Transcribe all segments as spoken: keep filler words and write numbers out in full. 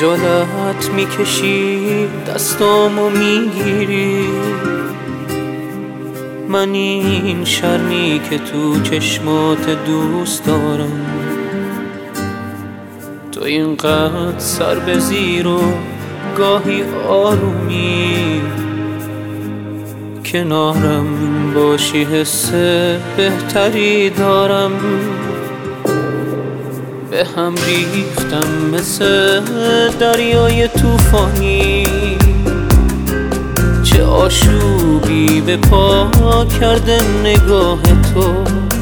خجالت میکشی دستامو میگیری، من این شرمی که تو چشمات دوست دارم، تو اینقدر سر به زیر و گاهی آرومی، کنارم باشی حس بهتری دارم. به هم ریختم مثل دریای طوفانی، چه آشوبی به پا کرده نگاه تو،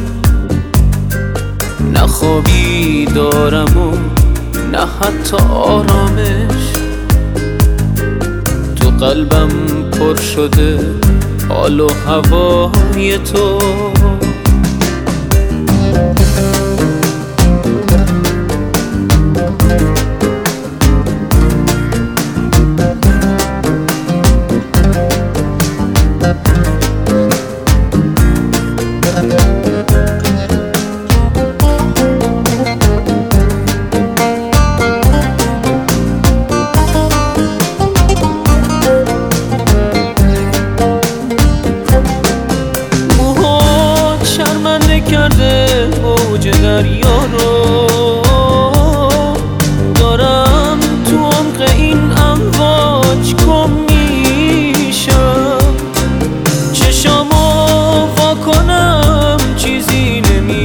نه خوابی دارم و نه حتی آرامش، تو قلبم پر شده حال و هوای تو. کرده موج دریا رو، دارم تو عمق این امواج گم میشم، چشامو وا کنم چیزی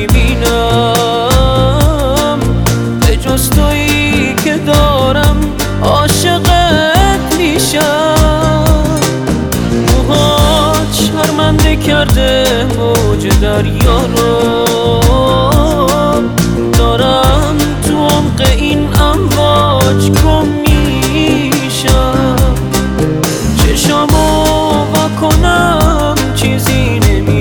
نمیبینم، به جز تویی که دارم عاشقت میشم. موهات شرمنده کرده موج دریا رو، دارم تو عمق این امواج گم میشم، چشامو وا کنم چیزی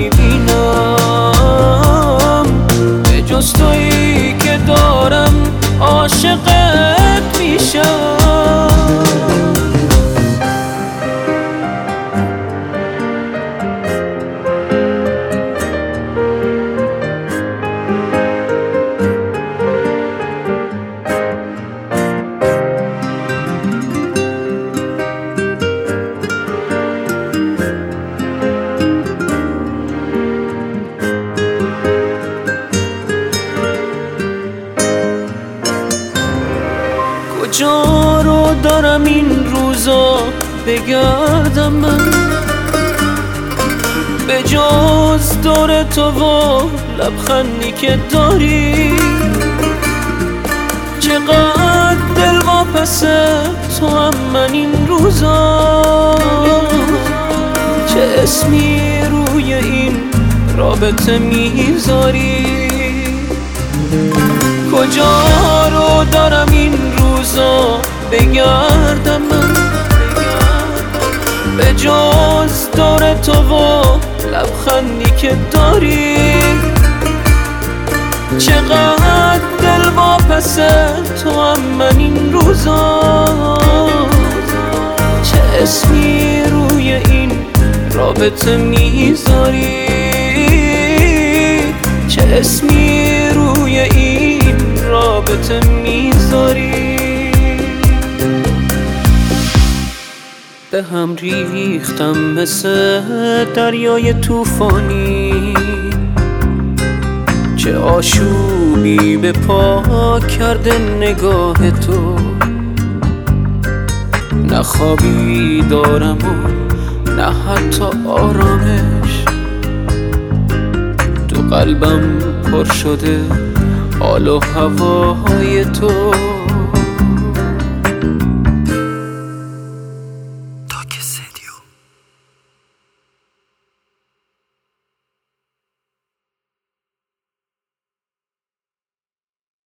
نمیبینم، به جز تویی که دارم عاشقت میشم. کجا رو دارم این روزا بگردم من، به جز دور تو و لبخندی که داری، چقدر دل واپس تو هم من این روزا، چه اسمی روی این رابطه میذاری. کجا رو دارم این روزا بگردم من، به جز دور تو و لبخندی که داری، چقدر دل واپس تو هم من این روزا، چه اسمی روی این رابطه میذاری، چه اسمی روی این رابطه میذاری. به هم ریختم مثل دریای طوفانی، چه آشوبی به پا کرده نگاه تو، نه خوابی دارم و نه حتی آرامش، تو قلبم پر شده حال و هوای تو.